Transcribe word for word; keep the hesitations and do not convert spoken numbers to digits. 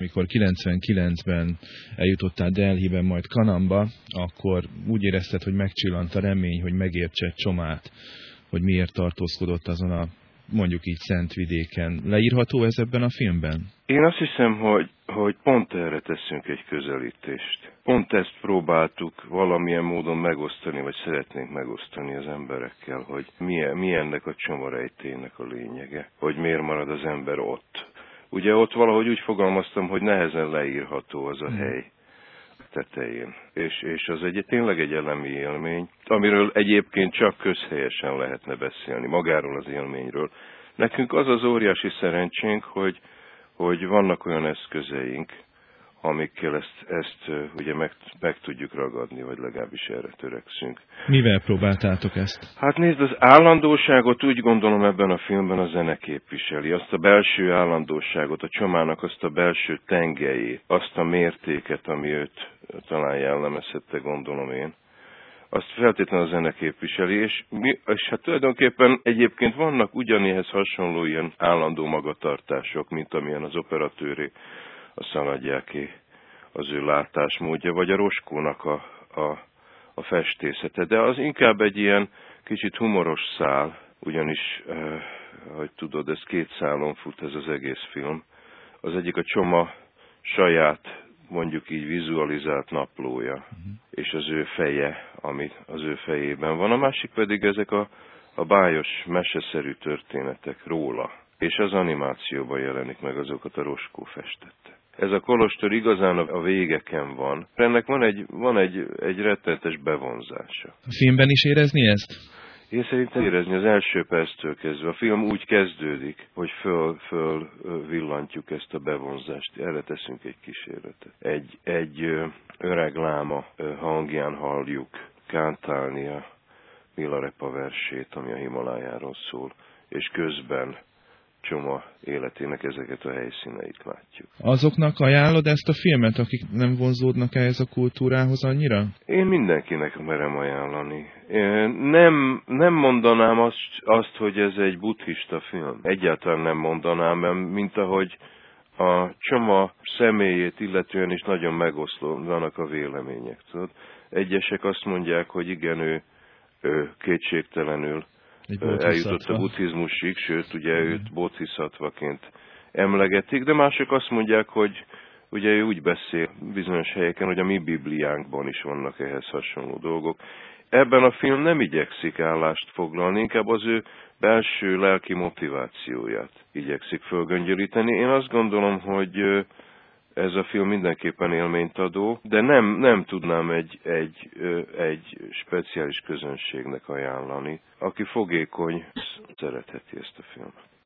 Amikor kilencvenkilencben eljutottál Delhiben, majd Kanamba, akkor úgy érezted, hogy megcsillant a remény, hogy megértsed Csomát, hogy miért tartózkodott azon a, mondjuk így, Szentvidéken. Leírható ez ebben a filmben? Én azt hiszem, hogy, hogy pont erre teszünk egy közelítést. Pont ezt próbáltuk valamilyen módon megosztani, vagy szeretnénk megosztani az emberekkel, hogy mi, mi ennek a csomarejtének a lényege, hogy miért marad az ember ott. Ugye ott valahogy úgy fogalmaztam, hogy nehezen leírható az a hely tetején. És, és az egy, tényleg egy elemi élmény, amiről egyébként csak közhelyesen lehetne beszélni, magáról az élményről. Nekünk az az óriási szerencsénk, hogy, hogy vannak olyan eszközeink, amikkel ezt, ezt ugye meg, meg tudjuk ragadni, vagy legalábbis erre törekszünk. Mivel próbáltátok ezt? Hát nézd, az állandóságot úgy gondolom ebben a filmben a zene képviseli. Azt a belső állandóságot, a Csomának azt a belső tengelyét, azt a mértéket, ami őt talán jellemezhette, gondolom én. Azt feltétlenül a zene képviseli, és, mi, és hát tulajdonképpen egyébként vannak ugyanéhez hasonló ilyen állandó magatartások, mint amilyen az operatőré, a Szaladjáké, az ő látásmódja, vagy a Roskónak a, a, a festészete. De az inkább egy ilyen kicsit humoros szál, ugyanis, eh, ahogy tudod, ez két szálon fut ez az egész film. Az egyik a Csoma saját, mondjuk így vizualizált naplója, uh-huh. és az ő feje, ami az ő fejében van. A másik pedig ezek a, a bájos, meseszerű történetek róla, és az animációban jelenik meg, azokat a Roskó festette. Ez a kolostor igazán a végeken van. Ennek van egy, van egy, egy rettenetes bevonzása. A filmben is érezni ezt? Én szerintem érezni az első perctől kezdve. A film úgy kezdődik, hogy föl, föl villantjuk ezt a bevonzást. Erre teszünk egy kísérletet. Egy, egy öreg láma hangján halljuk kántálni a Milarepa versét, ami a Himalájáról szól, és közben Csoma életének ezeket a helyszíneit látjuk. Azoknak ajánlod ezt a filmet, akik nem vonzódnak ehhez a kultúrához annyira? Én mindenkinek merem ajánlani. Én nem, nem mondanám azt, azt, hogy ez egy buddhista film. Egyáltalán nem mondanám, mint ahogy a Csoma személyét illetően is nagyon megoszlanak a vélemények. Tudod? Egyesek azt mondják, hogy igen, ő, ő kétségtelenül eljutott a buddhizmusig, sőt, ugye mm. őt bodhisattvaként emlegetik, de mások azt mondják, hogy ugye ő úgy beszél bizonyos helyeken, hogy a mi Bibliánkban is vannak ehhez hasonló dolgok. Ebben a film nem igyekszik állást foglalni, inkább az ő belső lelki motivációját igyekszik fölgöngyölíteni. Én azt gondolom, hogy ez a film mindenképpen élményt adó, de nem, nem tudnám egy, egy, egy speciális közönségnek ajánlani. Aki fogékony, szeretheti ezt a filmet.